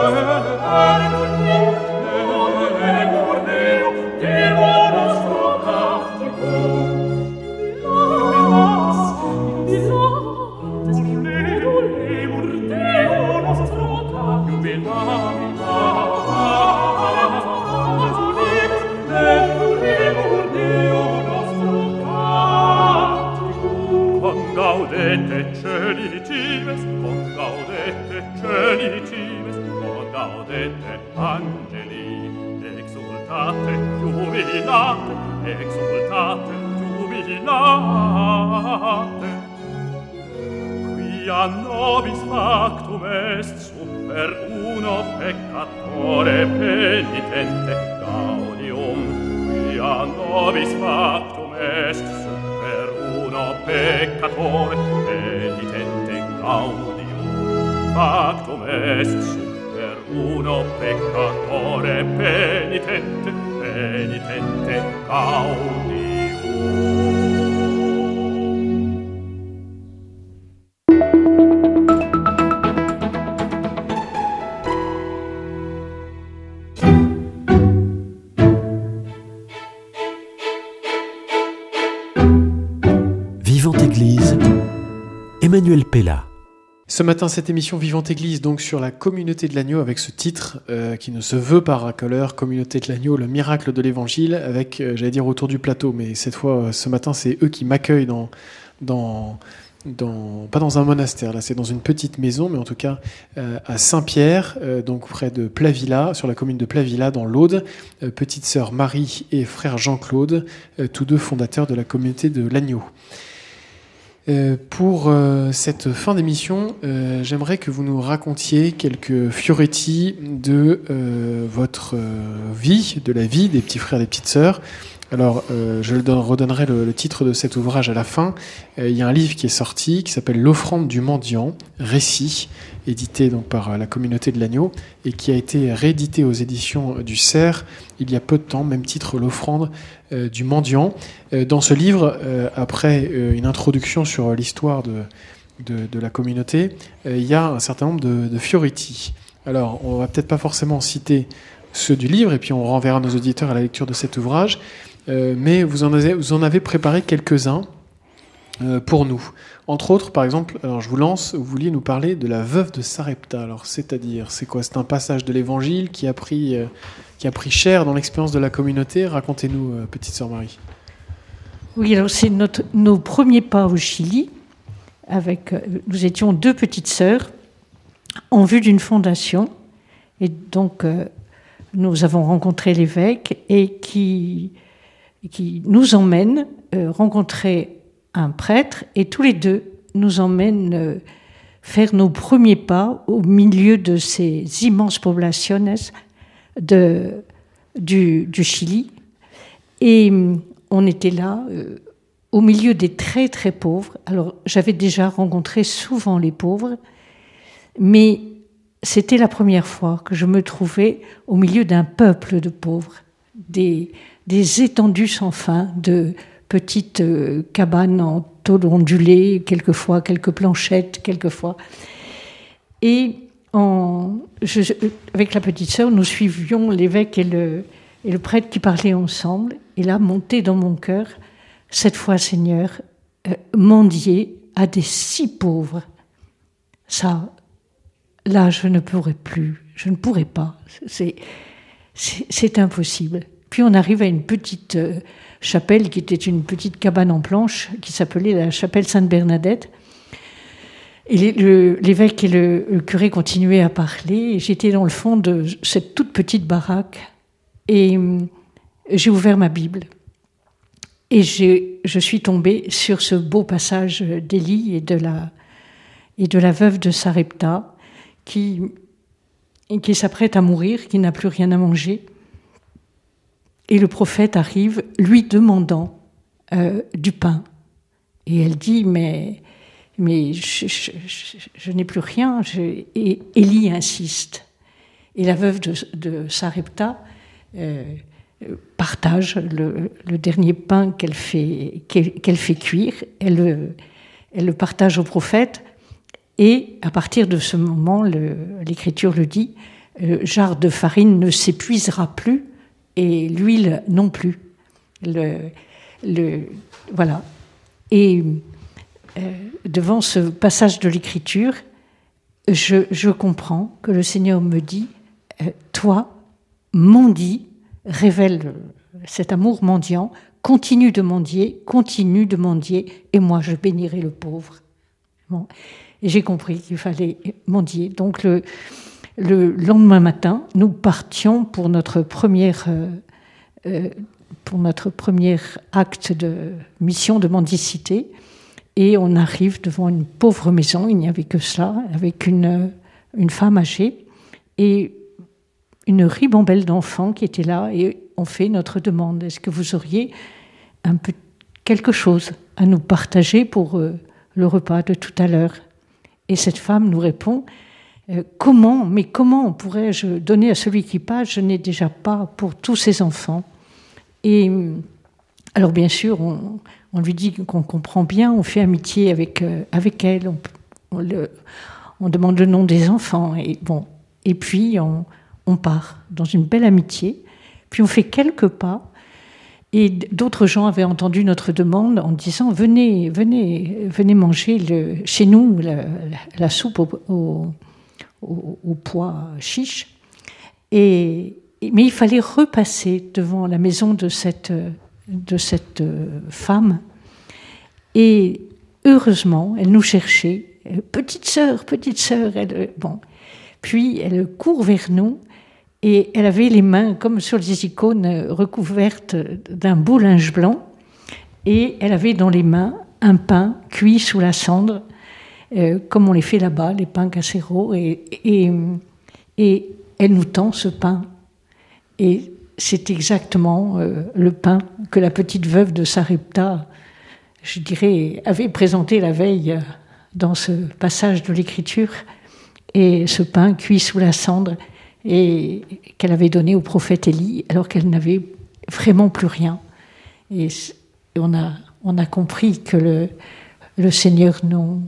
Quia nobis factum est super uno peccatore penitente gaudium. Quia nobis factum est super uno peccatore penitente gaudium. Factum est super uno peccatore penitente gaudium. Vivante Église, Emmanuel Pella. Ce matin, cette émission Vivante Église, donc sur la communauté de l'agneau, avec ce titre qui ne se veut pas racoleur, communauté de l'agneau, le miracle de l'évangile, avec, j'allais dire, autour du plateau, mais cette fois, ce matin, c'est eux qui m'accueillent pas dans un monastère, là c'est dans une petite maison, mais en tout cas à Saint-Pierre, donc près de Plavilla, sur la commune de Plavilla dans l'Aude, petite sœur Marie et frère Jean-Claude, tous deux fondateurs de la communauté de l'agneau. Pour cette fin d'émission, j'aimerais que vous nous racontiez quelques fioretti de votre vie, de la vie des petits frères et des petites sœurs. Alors, je redonnerai le titre de cet ouvrage à la fin. Il y a un livre qui est sorti, qui s'appelle « L'offrande du mendiant », récit, édité donc par la communauté de l'agneau, et qui a été réédité aux éditions du Cerf il y a peu de temps, même titre « L'offrande du mendiant ». Dans ce livre, après une introduction sur l'histoire de la communauté, il y a un certain nombre de fioretti. Alors, on va peut-être pas forcément citer ceux du livre, et puis on renverra nos auditeurs à la lecture de cet ouvrage, mais vous en avez préparé quelques-uns pour nous. Entre autres, par exemple, alors je vous lance, vous vouliez nous parler de la veuve de Sarepta. Alors, c'est-à-dire, c'est quoi? C'est un passage de l'Évangile qui a pris cher dans l'expérience de la communauté. Racontez-nous, petite sœur Marie. Oui, alors c'est nos premiers pas au Chili. Nous étions deux petites sœurs en vue d'une fondation. Et donc, nous avons rencontré l'évêque et qui nous emmène rencontrer un prêtre, et tous les deux nous emmènent faire nos premiers pas au milieu de ces immenses poblaciones du Chili. Et on était là, au milieu des très très pauvres. Alors, j'avais déjà rencontré souvent les pauvres, mais c'était la première fois que je me trouvais au milieu d'un peuple de pauvres, des étendues sans fin de petites cabanes en tôle ondulée, quelquefois quelques planchettes, quelquefois. Et avec la petite sœur, nous suivions l'évêque et le prêtre qui parlaient ensemble. Et là, montait dans mon cœur, cette fois, Seigneur, mendier à des si pauvres. Ça, là, je ne pourrais pas. C'est impossible. Puis on arrive à une petite chapelle qui était une petite cabane en planche qui s'appelait la chapelle Sainte-Bernadette. Et l'évêque et le curé continuaient à parler. Et j'étais dans le fond de cette toute petite baraque. Et j'ai ouvert ma Bible. Et je suis tombée sur ce beau passage d'Élie et de la veuve de Sarepta qui s'apprête à mourir, qui n'a plus rien à manger. Et le prophète arrive lui demandant du pain. Et elle dit, mais je n'ai plus rien. Et Élie insiste. Et la veuve de Sarepta partage le dernier pain qu'elle fait cuire. Elle le partage au prophète. Et à partir de ce moment, l'Écriture le dit, jarre de farine ne s'épuisera plus et l'huile non plus. Voilà. Et devant ce passage de l'Écriture, je comprends que le Seigneur me dit, toi, mendie, révèle cet amour mendiant, continue de mendier, et moi je bénirai le pauvre. Bon. Et j'ai compris qu'il fallait mendier. Donc le lendemain matin, nous partions pour notre premier acte de mission de mendicité, et on arrive devant une pauvre maison, il n'y avait que cela, avec une femme âgée et une ribambelle d'enfants qui étaient là, et on fait notre demande. Est-ce que vous auriez quelque chose à nous partager pour le repas de tout à l'heure? Et cette femme nous répond, comment pourrais-je donner à celui qui passe? Je n'ai déjà pas pour tous ces enfants. Et alors bien sûr, on lui dit qu'on comprend bien, on fait amitié avec elle, on demande le nom des enfants, et puis on part dans une belle amitié. Puis on fait quelques pas, et d'autres gens avaient entendu notre demande en disant venez manger chez nous la soupe au pois chiche. Mais il fallait repasser devant la maison de cette femme, et heureusement elle nous cherchait, petite sœur, puis elle court vers nous. Et elle avait les mains, comme sur les icônes, recouvertes d'un beau linge blanc. Et elle avait dans les mains un pain cuit sous la cendre, comme on les fait là-bas, les pains casserols. Et elle nous tend ce pain. Et c'est exactement le pain que la petite veuve de Sarepta, je dirais, avait présenté la veille dans ce passage de l'Écriture. Et ce pain cuit sous la cendre, et qu'elle avait donné au prophète Élie, alors qu'elle n'avait vraiment plus rien. Et on a compris que le Seigneur nous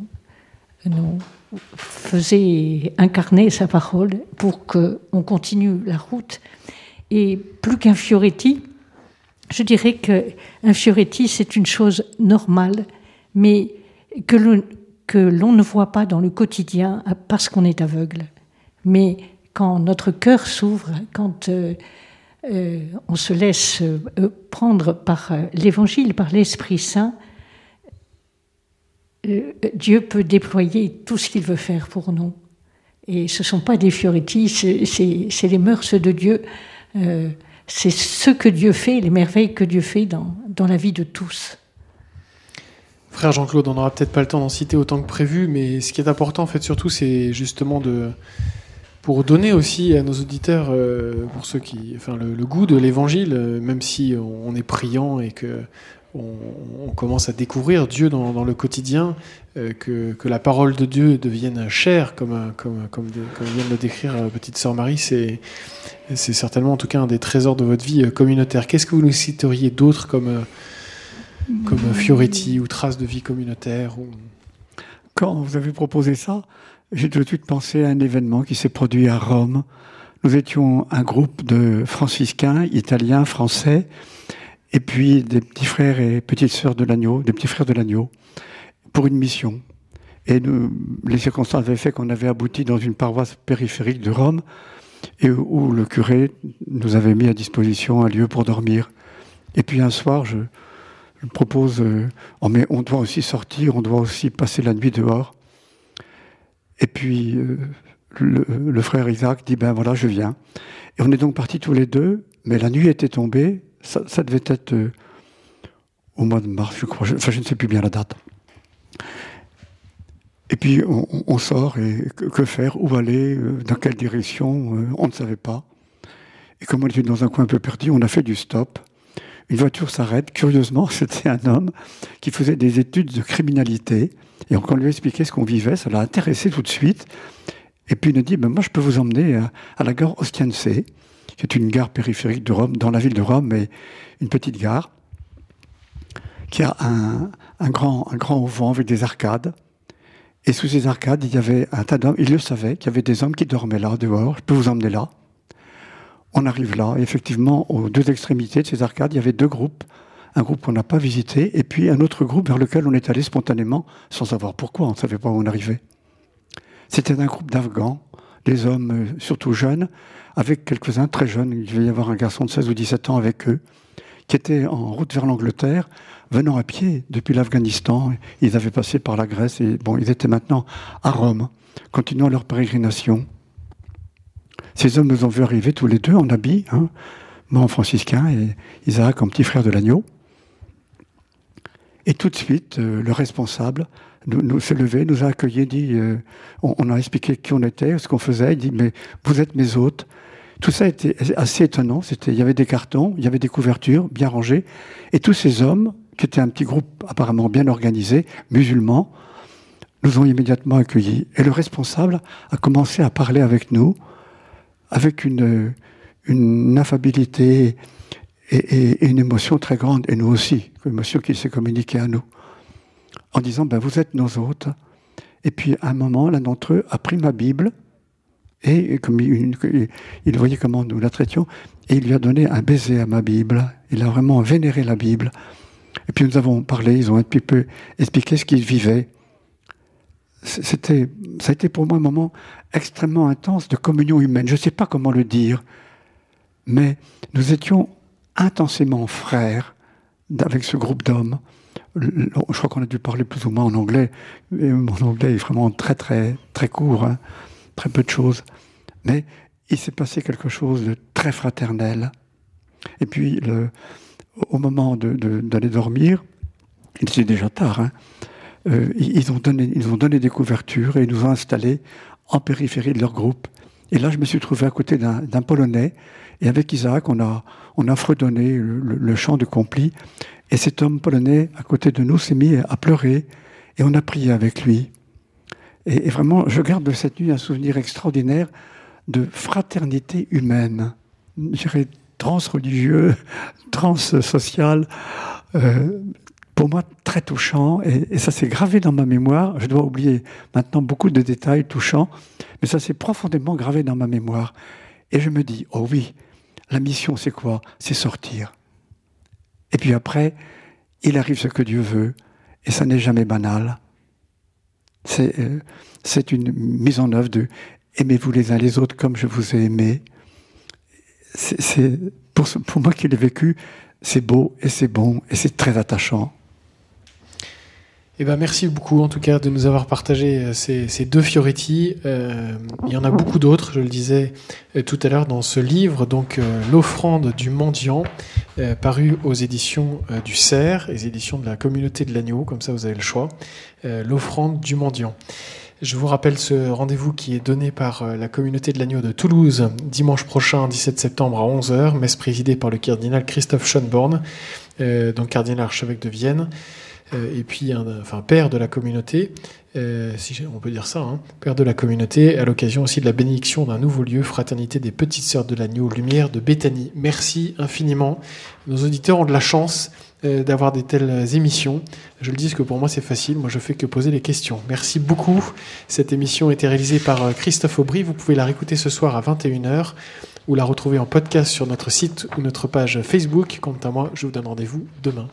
faisait incarner sa parole pour qu'on continue la route. Et plus qu'un Fioretti, je dirais qu'un Fioretti, c'est une chose normale, mais que l'on ne voit pas dans le quotidien parce qu'on est aveugle. Mais quand notre cœur s'ouvre, quand on se laisse prendre par l'Évangile, par l'Esprit Saint, Dieu peut déployer tout ce qu'il veut faire pour nous. Et ce ne sont pas des Fioretti, c'est les mœurs de Dieu, c'est ce que Dieu fait, les merveilles que Dieu fait dans la vie de tous. Frère Jean-Claude, on n'aura peut-être pas le temps d'en citer autant que prévu, mais ce qui est important en fait surtout, c'est justement pour donner aussi à nos auditeurs, pour ceux le goût de l'Évangile, même si on est priant et que on commence à découvrir Dieu dans le quotidien, que la parole de Dieu devienne chère, comme vient de le décrire petite sœur Marie, c'est certainement en tout cas un des trésors de votre vie communautaire. Qu'est-ce que vous nous citeriez d'autres comme Fioretti ou traces de vie communautaire Quand vous avez proposé ça, j'ai tout de suite pensé à un événement qui s'est produit à Rome. Nous étions un groupe de franciscains, italiens, français, et puis des petits frères et petites sœurs de l'agneau, des petits frères de l'agneau, pour une mission. Et les circonstances avaient fait qu'on avait abouti dans une paroisse périphérique de Rome, et où le curé nous avait mis à disposition un lieu pour dormir. Et puis un soir, je propose, on doit aussi sortir, on doit aussi passer la nuit dehors. Et puis, le frère Isaac dit, ben voilà, je viens. Et on est donc partis tous les deux, mais la nuit était tombée, ça devait être au mois de mars, je crois, je ne sais plus bien la date. Et puis, on sort, et que faire, où aller, dans quelle direction, on ne savait pas. Et comme on était dans un coin un peu perdu, on a fait du stop. Une voiture s'arrête, curieusement, c'était un homme qui faisait des études de criminalité. Et quand on lui a expliqué ce qu'on vivait, ça l'a intéressé tout de suite. Et puis il nous dit, ben moi je peux vous emmener à la gare Ostiense, qui est une gare périphérique de Rome, dans la ville de Rome, mais une petite gare, qui a un grand auvent avec des arcades. Et sous ces arcades, il y avait un tas d'hommes. Ils le savaient qu'il y avait des hommes qui dormaient là, dehors. Je peux vous emmener là. On arrive là. Et effectivement, aux deux extrémités de ces arcades, il y avait deux groupes. Un groupe qu'on n'a pas visité, et puis un autre groupe vers lequel on est allé spontanément, sans savoir pourquoi. On ne savait pas où on arrivait. C'était un groupe d'Afghans, des hommes surtout jeunes, avec quelques-uns très jeunes. Il devait y avoir un garçon de 16 ou 17 ans avec eux, qui étaient en route vers l'Angleterre, venant à pied depuis l'Afghanistan. Ils avaient passé par la Grèce et ils étaient maintenant à Rome, continuant leur pérégrination. Ces hommes nous ont vu arriver tous les deux en habit, moi en franciscain et Isaac en petit frère de l'agneau. Et tout de suite, le responsable nous s'est levé, nous a accueillis, dit, on a expliqué qui on était, ce qu'on faisait. Il dit, mais vous êtes mes hôtes. Tout ça était assez étonnant. Il y avait des cartons, il y avait des couvertures bien rangées. Et tous ces hommes, qui étaient un petit groupe apparemment bien organisé, musulmans, nous ont immédiatement accueillis. Et le responsable a commencé à parler avec nous, avec une affabilité et une émotion très grande, et nous aussi, une émotion qui s'est communiquée à nous, en disant, vous êtes nos hôtes. Et puis, à un moment, l'un d'entre eux a pris ma Bible, et comme il voyait comment nous la traitions, et il lui a donné un baiser à ma Bible. Il a vraiment vénéré la Bible. Et puis nous avons parlé, ils ont un petit peu expliqué ce qu'ils vivaient. Ça a été pour moi un moment extrêmement intense de communion humaine. Je ne sais pas comment le dire, mais nous étions intensément frères avec ce groupe d'hommes. Je crois qu'on a dû parler plus ou moins en anglais. Et mon anglais est vraiment très, très, très court, très peu de choses. Mais il s'est passé quelque chose de très fraternel. Et puis, au moment d'aller dormir, il était déjà tard, ils ont donné des couvertures et ils nous ont installés en périphérie de leur groupe. Et là, je me suis trouvé à côté d'un Polonais, et avec Isaac, on a fredonné le chant de Compli, et cet homme polonais à côté de nous s'est mis à pleurer, et on a prié avec lui. Et vraiment, je garde de cette nuit un souvenir extraordinaire de fraternité humaine, je dirais transreligieux, transsocial, pour moi très touchant, et ça s'est gravé dans ma mémoire. Je dois oublier maintenant beaucoup de détails touchants, mais ça s'est profondément gravé dans ma mémoire. Et je me dis, oh oui, la mission c'est quoi? C'est sortir. Et puis après, il arrive ce que Dieu veut, et ça n'est jamais banal. C'est une mise en œuvre de « aimez-vous les uns les autres comme je vous ai aimé ». Pour moi qui l'ai vécu, c'est beau et c'est bon et c'est très attachant. Merci beaucoup en tout cas de nous avoir partagé ces deux Fioretti. Il y en a beaucoup d'autres, je le disais tout à l'heure, dans ce livre, donc l'offrande du mendiant, paru aux éditions du Cerf, les éditions de la Communauté de l'Agneau, comme ça vous avez le choix. L'offrande du mendiant. Je vous rappelle ce rendez-vous qui est donné par la Communauté de l'Agneau de Toulouse, dimanche prochain, 17 septembre à 11h, messe présidée par le cardinal Christophe Schönborn, donc cardinal archevêque de Vienne, et puis père de la communauté, si on peut dire ça, père de la communauté, à l'occasion aussi de la bénédiction d'un nouveau lieu, Fraternité des Petites Sœurs de l'Agneau, Lumière de Béthanie. Merci infiniment. Nos auditeurs ont de la chance d'avoir des telles émissions. Je le dis parce que pour moi c'est facile, moi je fais que poser les questions. Merci beaucoup. Cette émission a été réalisée par Christophe Aubry. Vous pouvez la réécouter ce soir à 21h ou la retrouver en podcast sur notre site ou notre page Facebook. Quant à moi, je vous donne rendez-vous demain.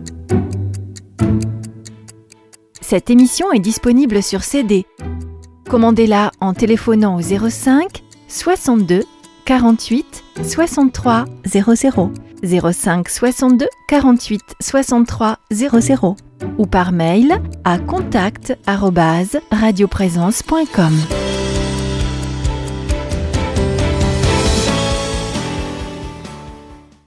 Cette émission est disponible sur CD. Commandez-la en téléphonant au 05 62 48 63 00. 05 62 48 63 00 ou par mail à contact@radioprésence.com.